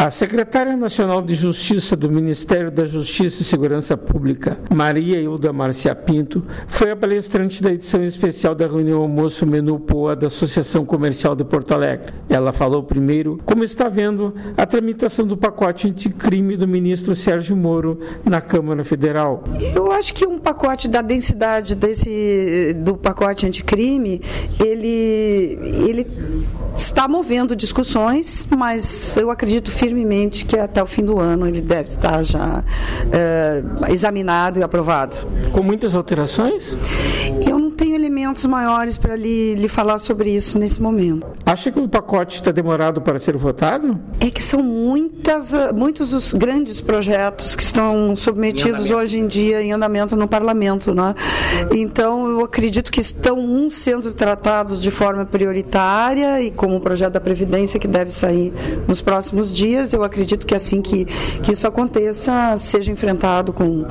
A secretária nacional de Justiça do Ministério da Justiça e Segurança Pública, Maria Hilda Marcia Pinto, foi a palestrante da edição especial da reunião Almoço Menu Poa da Associação Comercial de Porto Alegre. Ela falou primeiro como está vendo a tramitação do pacote anticrime do ministro Sérgio Moro na Câmara Federal. Eu acho que um pacote da densidade do pacote anticrime, ele está movendo discussões, mas eu acredito firmemente que até o fim do ano ele deve estar já examinado e aprovado. Com muitas alterações? Eu não tenho elementos maiores para lhe falar sobre isso nesse momento. Acha que o pacote está demorado para ser votado? É que são muitos os grandes projetos que estão submetidos hoje em dia em andamento no Parlamento, né? Então, eu acredito que estão sendo tratados de forma prioritária e como o projeto da Previdência que deve sair nos próximos dias, eu acredito que assim que isso aconteça, seja enfrentado com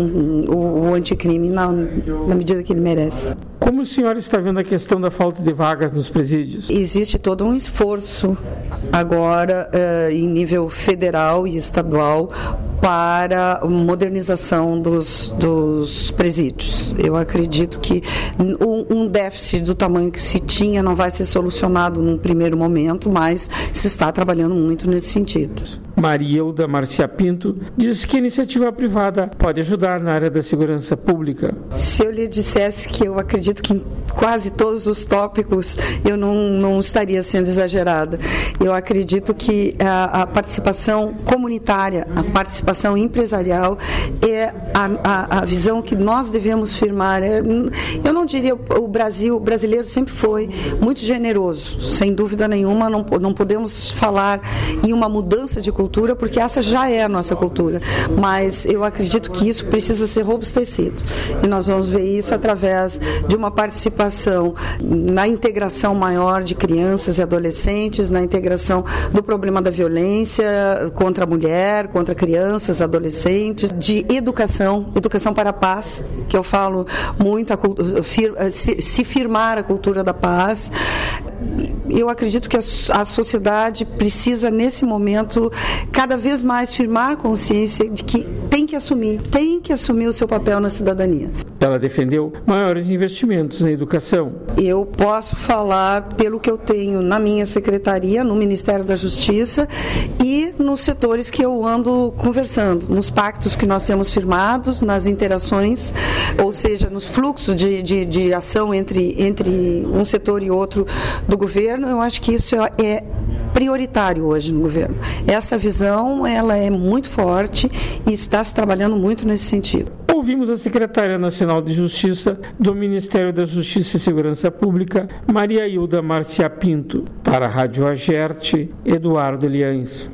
o anticrime na medida que ele merece. Como o senhor está vendo a questão da falta de vagas nos presídios? Existe todo um esforço agora em nível federal e estadual para modernização dos presídios. Eu acredito que um déficit do tamanho que se tinha não vai ser solucionado num primeiro momento, mas se está trabalhando muito nesse sentido. Maria Hilda Marcia Pinto diz que a iniciativa privada pode ajudar na área da segurança pública. Se eu lhe dissesse que eu acredito que em quase todos os tópicos eu não estaria sendo exagerada. Eu acredito que a participação comunitária, a participação empresarial é a visão que nós devemos firmar. Eu não diria, o brasileiro sempre foi muito generoso, sem dúvida nenhuma, não podemos falar em uma mudança de cultura, porque essa já é a nossa cultura, mas eu acredito que isso precisa ser robustecido, e nós vamos ver isso através de uma participação na integração maior de crianças e adolescentes, na integração do problema da violência contra a mulher, contra crianças, adolescentes, de educação para a paz, que eu falo muito, se firmar a cultura da paz. Eu acredito que a sociedade precisa, nesse momento, cada vez mais firmar consciência de que tem que assumir o seu papel na cidadania. Ela defendeu maiores investimentos na educação. Eu posso falar pelo que eu tenho na minha secretaria, no Ministério da Justiça e nos setores que eu ando conversando, nos pactos que nós temos firmados, nas interações, ou seja, nos fluxos de ação entre um setor e outro do governo. Eu acho que isso é prioritário hoje no governo. Essa visão, ela é muito forte e está se trabalhando muito nesse sentido. Ouvimos a secretária nacional de Justiça do Ministério da Justiça e Segurança Pública, Maria Hilda Marcia Pinto. Para a Rádio Agerte, Eduardo Liães.